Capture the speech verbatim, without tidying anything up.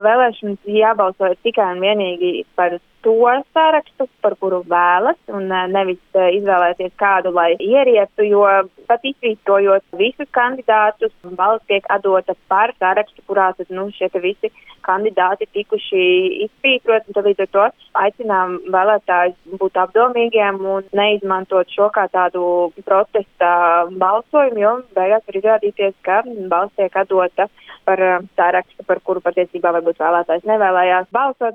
Vēlēšanas jābalso tikai un vienīgi par to sarakstu, par kuru vēlas, un nevis izvēlēties kādu, lai ierieptu, jo pat izvītojot visus kandidātus, balss tiek atdota par sarakstu, kurā tad, nu, šie visi kandidāti tikuši izvītot, un tad līdz ar to aicinām vēlētājus būt apdomīgiem un neizmantot šo kā tādu protesta balsojumu, jo beigās var izrādīties, ka balss tiek atdota par sarakstu, par kuru patiesībā varbūt vēlētājs nevēlējās balsot.